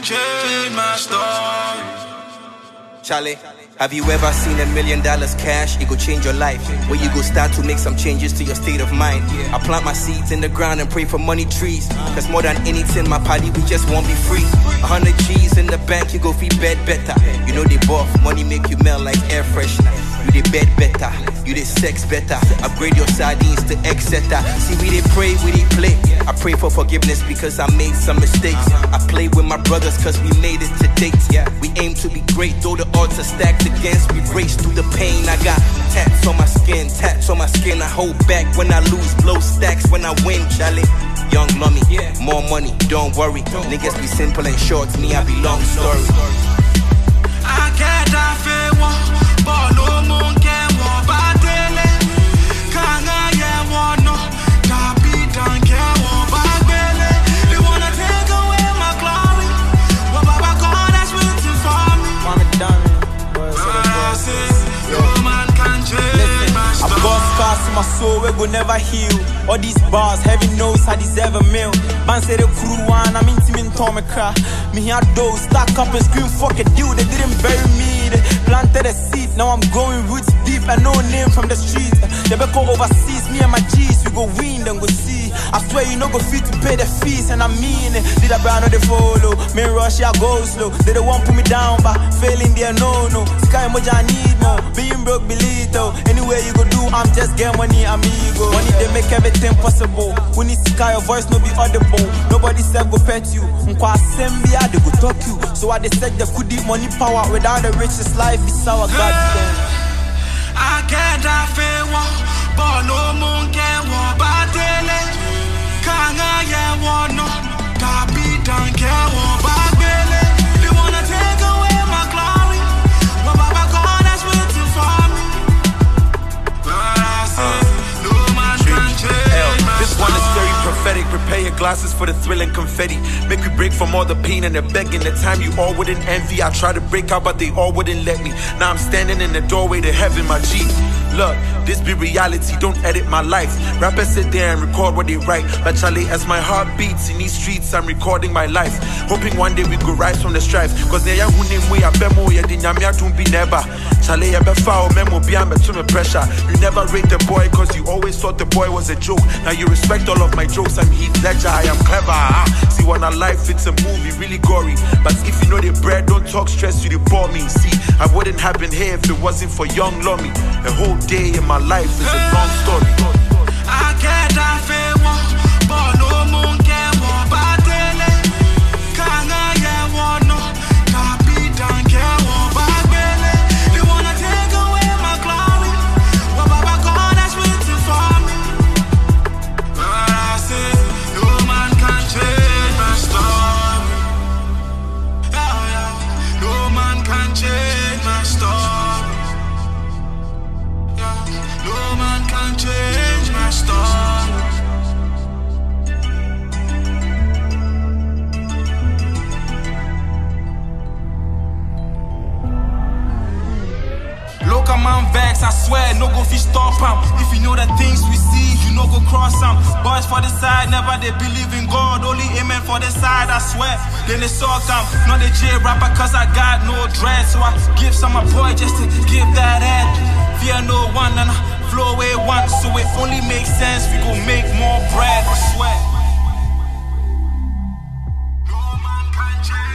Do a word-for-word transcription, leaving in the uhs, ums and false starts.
change my story. Charlie, have you ever seen a million dollars cash? It go change your life. Where you go start to make some changes to your state of mind. I plant my seeds in the ground and pray for money trees. Cause more than anything, my party, we just won't be free. A hundred G's in the bank, you go feed bed better. You know they buff, money make you melt like air freshener. You they bed better, you they sex better. Upgrade your sardines to et cetera. See, we they pray, we they play. I pray for forgiveness because I made some mistakes. I play with my brothers cause we made it to date. We aim to be great, though the odds are stacked against. We race through the pain. I got tats on my skin, tats on my skin. I hold back when I lose, blow stacks when I win, Charlie. Young lummy, more money, don't worry. Niggas be simple and short, me I be long story. I can't die one. Bolo monke mo badele Kanga ye wano Kapi danke mo bagbele They wanna take away my glory But Baba God has waiting for me Mama done But I say No man can change my story. I've got scars in my soul we go never heal. All these bars, heaven knows I deserve a meal. Man say the crew one, I'm intimate Tommy cry. Me here those stack up and scream fuck a deal. They didn't bury me, they planted a seed. Now I'm going roots deep and no name from the street. They better go overseas, me and my G's. We go win, then go see. I swear you no go fit to pay the fees, and I mean it. Did I brand or they follow? Me and Russia go slow. They don't want put me down, but failing there, no, no. Sky emoji, I need more. Being broke, be little. Anywhere you go do, I'm just get money, amigo. Money, they make everything possible. When it's sky, your voice no be audible. Nobody said go pet you. Nkwa assembly, they go talk you. So I they said they could eat money power. Without the richest life, be sour, God damn. I can't die one, but no moon can walk by daily. Kanga ye wano, Kapi danke walk by daily. They wanna take away my glory, but Baba God has waiting for me. But I say, no man can change my This one is very prophetic. Prepare your glasses for the thrill and confetti. Make me break from all the pain and the begging. The time you all wouldn't envy. I tried to break out, but they all wouldn't let me. Now I'm standing in the doorway to heaven, my G. Look, this be reality, don't edit my life. Rappers sit there and record what they write. But Charlie, as my heart beats in these streets, I'm recording my life. Hoping one day we could rise from the strife. Cause they are who name we are bemo, ya dinyamia don't be never. Charlie, ya be foul, memo, be I'm to me pressure. You never rate the boy, cause you always thought the boy was a joke. Now you respect all of my jokes, I'm Heath Ledger, I am clever. Ah. See, when our life, it's a movie, really gory. But if you know the bread, don't talk stress, you they bore me. See, I wouldn't happen here if it wasn't for young Lummy. A whole day in my life is a long story. I can't die one, but no moon can walk by daily. Kanga ye wano, Kapi danke walk by daily. They wanna take away my glory, but Baba God has waiting for me. But I say, no man can change my story. Yeah, yeah. No man can change my story. No man can change my story. Local man vex, I swear, no go fish stop am. If you know the things we see, you no go cross am. Boys for the side, never they believe in God. Only amen for the side, I swear. Then they suck am. Not the J rapper, cause I got no dread. So I give some my boy just to give that head. Fear no one and I flow away one. So it only makes sense, we gon' make more bread, I swear. No man can change.